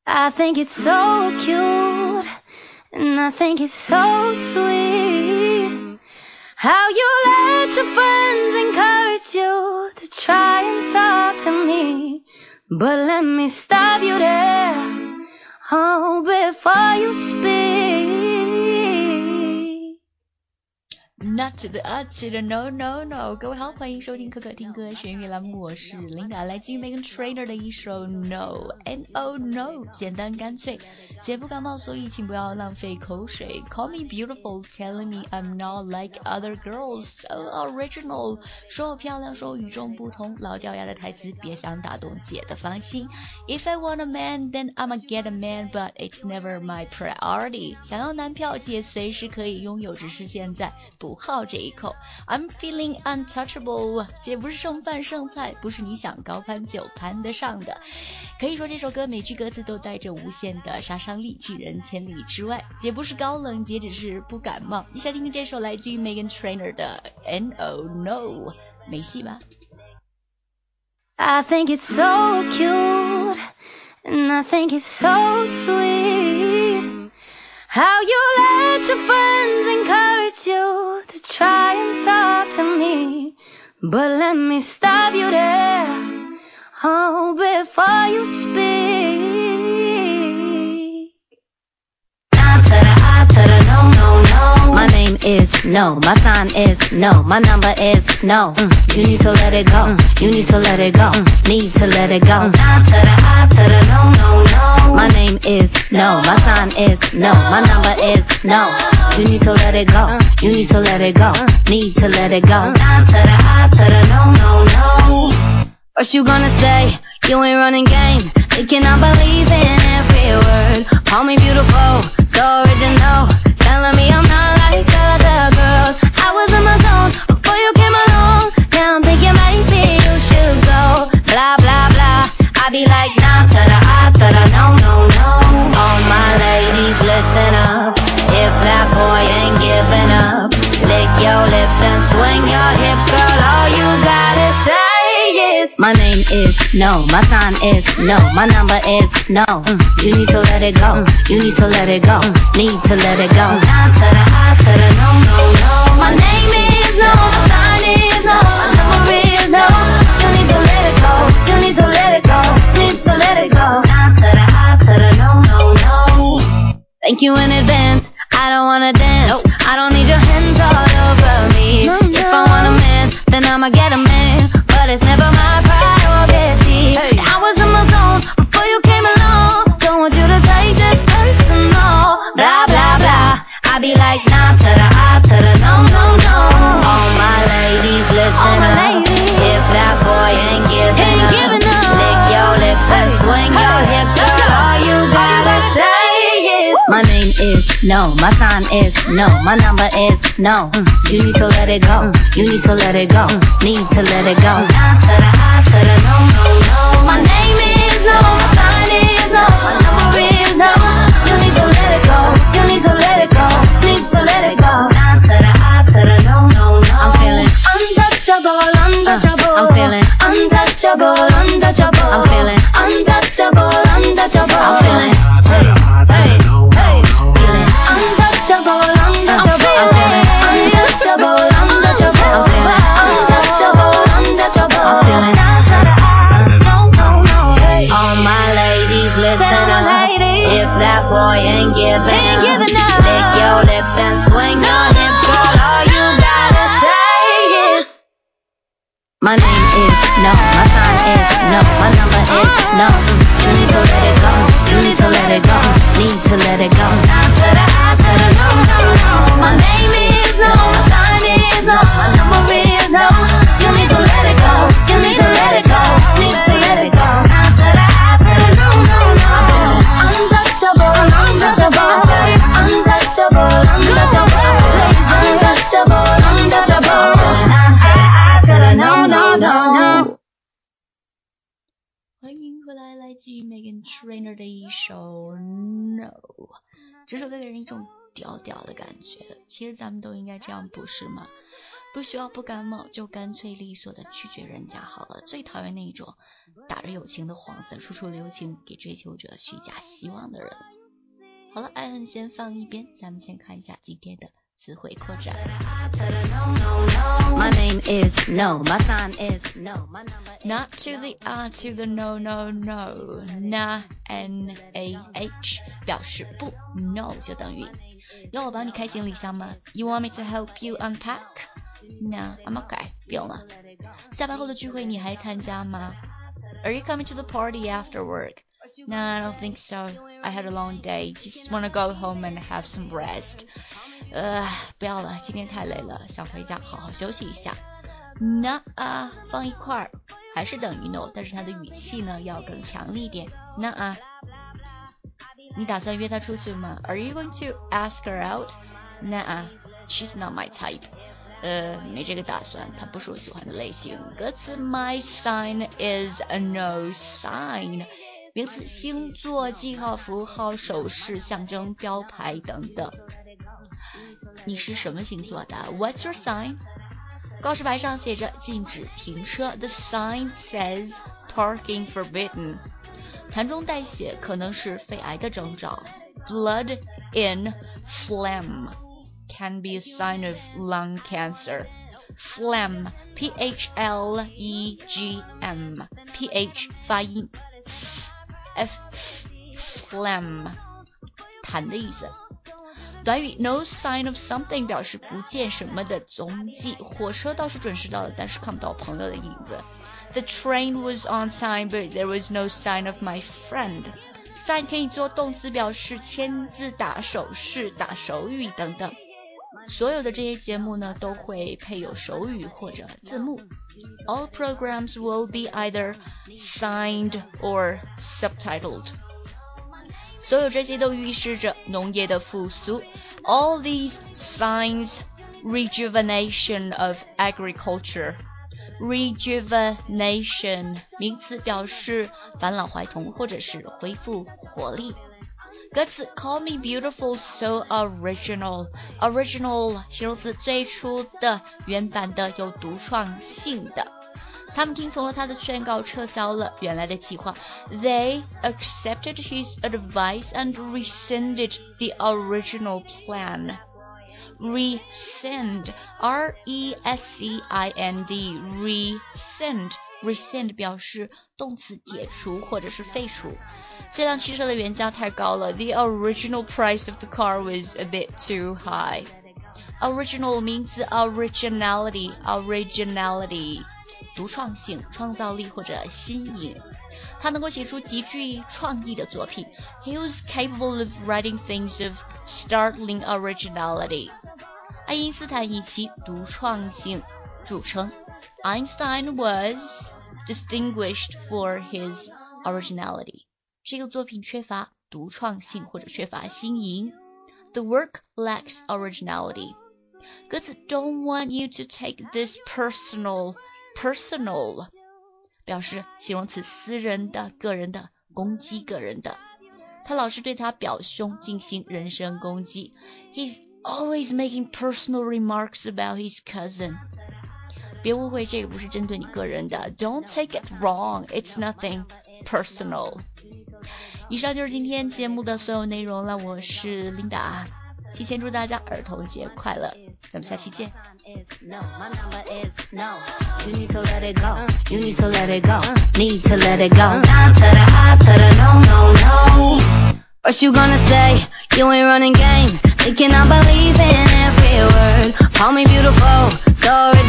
I think it's so cute, and I think it's so sweet how you let your friends encourage you to try and talk to me. But let me stop you there, oh, before you speak. Not to the to the no no no， 各位好，欢迎收听可可听歌学粤栏目，我是 Linda， 来自于 Megan Trainor 的一首 No and Oh No， 简单干脆，姐不感冒，所以请不要浪费口水。Call me beautiful, telling me I'm not like other girls, so original， 说我漂亮，说我与众不同，老掉牙的台词别想打动姐的芳心。If I want a man, then I'ma get a man, but it's never my priority。 想要男票，姐随时可以拥有，只是现在不好这一口。 I'm feeling untouchable， 姐不是剩饭剩菜，不是你想高攀就攀得上的。可以说这首歌每句歌词都带着无限的杀伤力，拒人千里之外。姐不是高冷，姐只是不感冒。一起听听这首来自于 Megan Trainor 的 No No， 没戏吧。 I think it's so cute, and I think it's so sweet how you let your friends encourage you to try and talk to me. But let me stop you there, oh, before you speak. Now to the I to the no, no, no. My name is no, my sign is no, my number is no. You need to let it go, you need to let it go, need to let it go. Now to the I to the no, no, no. My name is no, my sign is no, my number is no. You need to let it go, you need to let it go, need to let it go. Now to the I to the no, no, no. What you gonna say? You ain't running game, thinking I believe in every word. Call me beautiful, so original, telling me I'm not like other girls. I was in my zone before you came along, now I'm thinking maybe you should go. Blah, blah, blah, I be like nah to the I to the no, no, no. All my ladies listen up, if that boy ain't giving up, lick your lips and swing your hips, girl, all you gotta say is my name is no, my sign is no, my number is no. You need to let it go, you need to let it go, need to let it go. Down to the I to the no, no, no. My name is no, my sign is no, my number is no. You need to let it go, you need to let it go, need to let it go. Down to the I to the no, no, no. Thank you in advance, I don't wanna dance, I don't need your hands all over me. If I want a man, then I'ma get a man, but it's never my priority. I was in my zone before you came along, don't want you to take this personal. Blah, blah, blah, I be like nah to the I to the no, no, no. All my ladies listen up, if that boy ain't giving up, lick your lips and swing your hips, girl, all you gotta say is my name is no, my sign is no, my number is no. You need to let it go, you need to let it go, need to let it go. Down to the I to the no, no, no. My name is no, my sign is no, my number is no. You need to let it go, you need to let it go, need to let it go. Down to the I to the no, no, no. I'm feeling untouchable, untouchable. I'm feeling untouchable, untouchable. I'm feeling untouchable, untouchable. I'm feeling hey, hey, hey, feeling untouchable, untouchable. I'm feeling untouchable, untouchable. I'm feeling untouchable, untouchable. I'm feeling no, no, no. All my ladies listen up, if that boy ain't giving up, lick your lips and swing your hips, girl, all you gotta say is my name is no, my sign is no, my number is no. You need to let it go, you need to let it go, need to let it go. Down to the I to the no, no, no. My name is no, my sign is no, my number is no. You need to let it go, you need to let it go, need to let it go. Down to the I to the no, no, no. Untouchable, untouchable, untouchable, untouchable, untouchable, untouchable. Down to the I to the no, no, no, no. 欢迎回来，来自于 Megan Trainor 的一首 No。 这首歌给人一种屌屌的感觉，其实咱们都应该这样，不是吗？ 不需要不感冒就干脆利索的拒绝人家好了。最讨厌那种打着友情的幌子，处处留情，给追求者虚假希望的人。好了，爱恨先放一边，咱们先看一下今天的词汇扩展。 My name is no, my sign is no, my number is Not to the to the no no no. Na N-A-H 表示不， no 就等于要我帮你开行李箱吗？ You want me to help you unpack? No, I'm okay, 不用了。下班后的聚会你还参加吗？ Are you coming to the party after work? No, I don't think so. I had a long day. Just want to go home and have some rest. 不要了，今天太累了，想回家好好休息一下。那放一块儿，还是等于 no， 但是它的语气呢要更强力一点。那你打算约她出去吗？ Are you going to ask her out? 那she's not my type. 没这个打算，她不是我喜欢的类型。歌词 My sign is a no sign， 名词星座、记号、符号、手势、象征、标牌等等。你是什么星座的？ What's your sign？ 告示牌上写着禁止停车。 The sign says parking forbidden。 痰中带血可能是肺癌的征兆。 Blood in phlegm can be a sign of lung cancer. Phlegm, P-H-L-E-G-M, P-H 发音 F phlegm 痰的意思。短语 no sign of something 表示不见什么的踪迹。火车倒是准时到了，但是看不到朋友的影子。 The train was on time, but there was no sign of my friend. Sign 可以做动词，表示签字、打手势、打手语等等。所有的这些节目呢，都会配有手语或者字幕。 All programs will be either signed or subtitled。所有这些都预示着农业的复苏。 All these signs rejuvenation of agriculture. Rejuvenation 名词，表示返老还童或者是恢复活力。歌词 Call me beautiful, so original. Original 形容词，最初的、原版的、有独创性的。他们听从了他的劝告，撤销了原来的计划。 They accepted his advice and rescinded the original plan. Rescind, R-E-S-C-I-N-D, rescind, rescind 表示动词解除或者是废除。这辆汽车的原价太高了。 The original price of the car was a bit too high. Original 名词 originality, originality独创性、创造力或者新颖。他能够写出极具创意的作品。 He was capable of writing things of startling originality. 爱因斯坦以其独创性著称。 Einstein was distinguished for his originality. 这个作品缺乏独创性或者缺乏新颖。 The work lacks originality. 歌词 Don't want you to take this personal表示形容词，私人的、个人的、攻击个人的。他老是对他表兄进行人身攻击。 He's always making personal remarks about his cousin. 别误会，这个不是针对你个人的。 Don't take it wrong, it's nothing personal. 以上就是今天节目的所有内容了，我是琳达，提前祝大家儿童节快乐，咱们下期见。 No, my number is no. You need to let it go. You need to let it go. Need to let it go. Down to the I to the no, no, no. What you gonna say? You ain't running game. Thinking I believe in every word. Call me beautiful, so